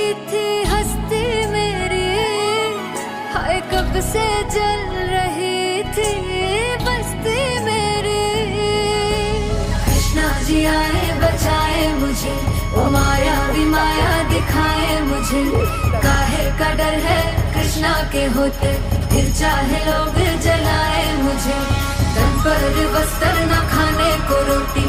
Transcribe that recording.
थी हस्ती मेरी, हाय कब से जल रही थी बस्ती मेरी। कृष्णा जी आए बचाए मुझे, ओ माया भी माया दिखाए मुझे। काहे का डर है कृष्णा के होते, फिर चाहे लोग जलाए मुझे। तन पर वस्त्र न खाने को रोटी,